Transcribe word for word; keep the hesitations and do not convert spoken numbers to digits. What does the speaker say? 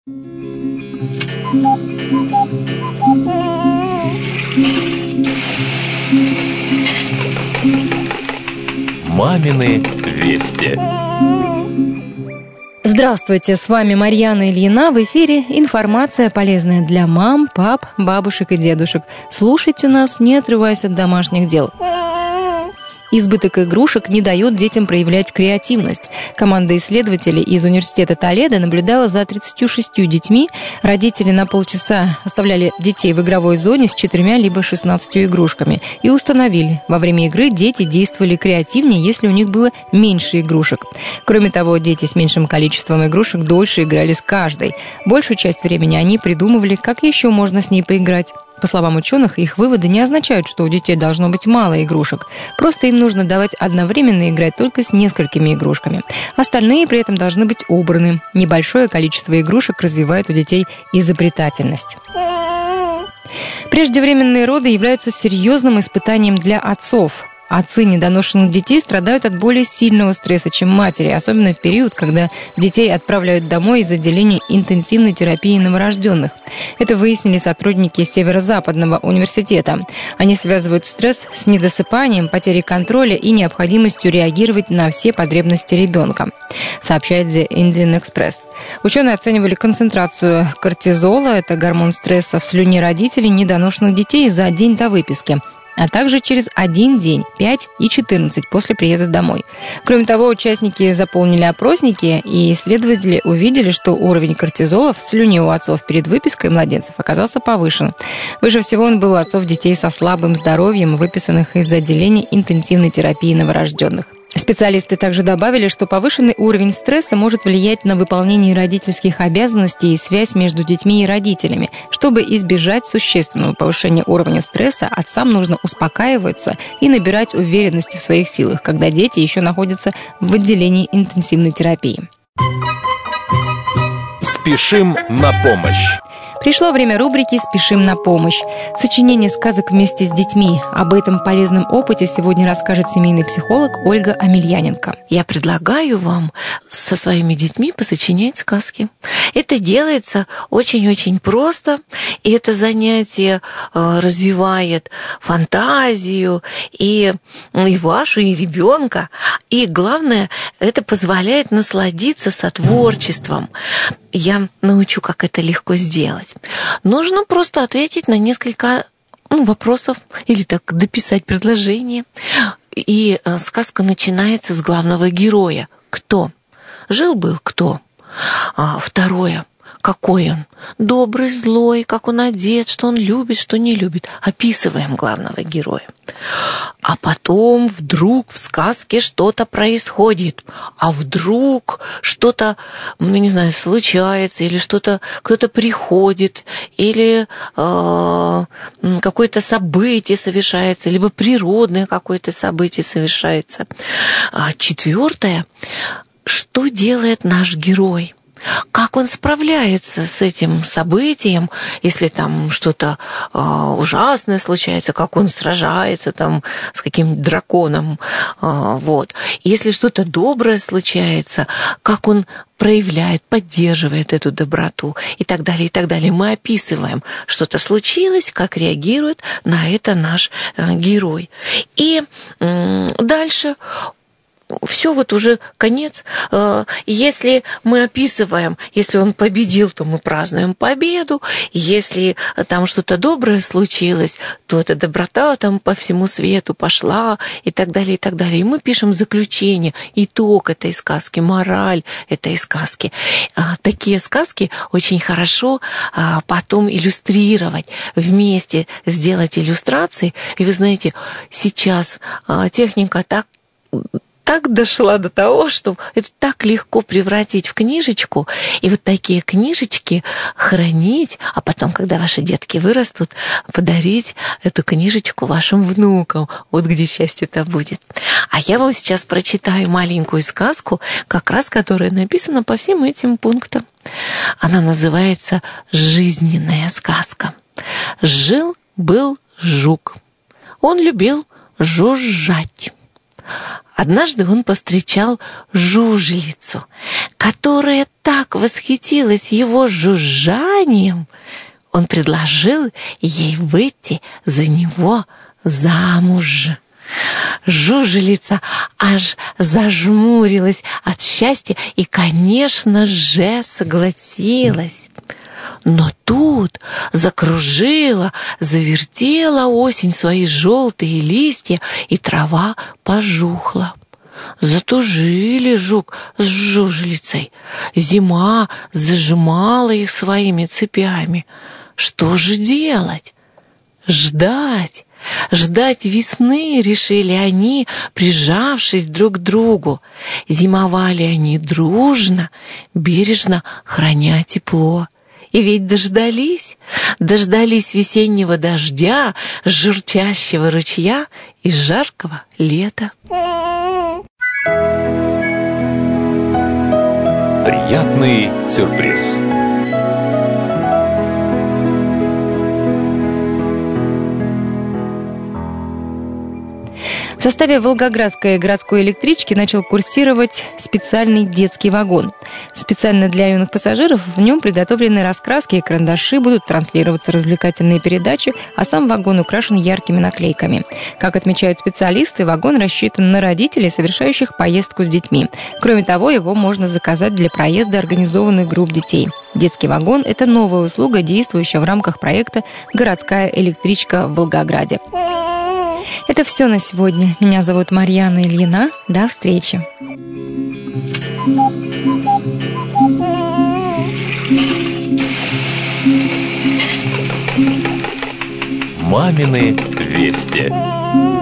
Мамины вести. Здравствуйте, с вами Марьяна Ильина. В эфире информация, полезная для мам, пап, бабушек и дедушек. Слушайте нас, не отрываясь от домашних дел. Избыток игрушек не дает детям проявлять креативность. Команда исследователей из университета Толедо наблюдала за тридцатью шестью детьми. Родители на полчаса оставляли детей в игровой зоне с четырьмя либо шестнадцатью игрушками и установили, во время игры дети действовали креативнее, если у них было меньше игрушек. Кроме того, дети с меньшим количеством игрушек дольше играли с каждой. Большую часть времени они придумывали, как еще можно с ней поиграть. По словам ученых, их выводы не означают, что у детей должно быть мало игрушек. Просто им нужно давать одновременно играть только с несколькими игрушками. Остальные при этом должны быть убраны. Небольшое количество игрушек развивает у детей изобретательность. Преждевременные роды являются серьезным испытанием для отцов. Отцы недоношенных детей страдают от более сильного стресса, чем матери, особенно в период, когда детей отправляют домой из отделения интенсивной терапии новорожденных. Это выяснили сотрудники Северо-Западного университета. Они связывают стресс с недосыпанием, потерей контроля и необходимостью реагировать на все потребности ребенка, сообщает The Indian Express. Ученые оценивали концентрацию кортизола, это гормон стресса, в слюне родителей недоношенных детей за день до выписки, а также через один день, пять и четырнадцать после приезда домой. Кроме того, участники заполнили опросники, и исследователи увидели, что уровень кортизола в слюне у отцов перед выпиской младенцев оказался повышен. Выше всего он был у отцов детей со слабым здоровьем, выписанных из отделения интенсивной терапии новорожденных. Специалисты также добавили, что повышенный уровень стресса может влиять на выполнение родительских обязанностей и связь между детьми и родителями. Чтобы избежать существенного повышения уровня стресса, отцам нужно успокаиваться и набирать уверенности в своих силах, когда дети еще находятся в отделении интенсивной терапии. Спешим на помощь. Пришло время рубрики «Спешим на помощь». Сочинение сказок вместе с детьми. Об этом полезном опыте сегодня расскажет семейный психолог Ольга Амельяненко. Я предлагаю вам со своими детьми посочинять сказки. Это делается очень-очень просто, и это занятие развивает фантазию и, и вашу, и ребенка. И главное, это позволяет насладиться сотворчеством. Я научу, как это легко сделать. Нужно просто ответить на несколько ну, вопросов или так дописать предложение. И сказка начинается с главного героя. Кто? Жил-был кто? А, второе. Какой он? Добрый, злой, как он одет, что он любит, что не любит. Описываем главного героя. А потом вдруг в сказке что-то происходит. А вдруг что-то, ну, не знаю, случается, или что-то, кто-то приходит, или э, какое-то событие совершается, либо природное какое-то событие совершается. А четвертое. Что делает наш герой? Как он справляется с этим событием, если там что-то э, ужасное случается, как он сражается там с каким-то драконом, э, вот. Если что-то доброе случается, как он проявляет, поддерживает эту доброту и так далее, и так далее. Мы описываем, что-то случилось, как реагирует на это наш э, герой. И э, дальше... Все, вот уже конец. Если мы описываем, если он победил, то мы празднуем победу. Если там что-то доброе случилось, то эта доброта там по всему свету пошла и так далее, и так далее. И мы пишем заключение, итог этой сказки, мораль этой сказки. Такие сказки очень хорошо потом иллюстрировать, вместе сделать иллюстрации. И вы знаете, сейчас техника так так дошла до того, что это так легко превратить в книжечку, и вот такие книжечки хранить, а потом, когда ваши детки вырастут, подарить эту книжечку вашим внукам. Вот где счастье-то будет. А я вам сейчас прочитаю маленькую сказку, как раз которая написана по всем этим пунктам. Она называется «Жизненная сказка». Жил-был жук. Он любил жужжать. Однажды он повстречал жужелицу, которая так восхитилась его жужжанием, он предложил ей выйти за него замуж. Жужелица аж зажмурилась от счастья и, конечно же, согласилась. Но тут закружила, завертела осень свои желтые листья, и трава пожухла. Затужили жук с жужелицей. Зима зажимала их своими цепями. Что же делать? Ждать. Ждать весны, решили они, прижавшись друг к другу. Зимовали они дружно, бережно храня тепло. И ведь дождались, дождались весеннего дождя, журчащего ручья и жаркого лета. Приятный сюрприз. В составе Волгоградской городской электрички начал курсировать специальный детский вагон. Специально для юных пассажиров в нем приготовлены раскраски и карандаши, будут транслироваться развлекательные передачи, а сам вагон украшен яркими наклейками. Как отмечают специалисты, вагон рассчитан на родителей, совершающих поездку с детьми. Кроме того, его можно заказать для проезда организованных групп детей. Детский вагон – это новая услуга, действующая в рамках проекта «Городская электричка» в Волгограде. Это все на сегодня. Меня зовут Марьяна Ильина. До встречи. Мамины вести.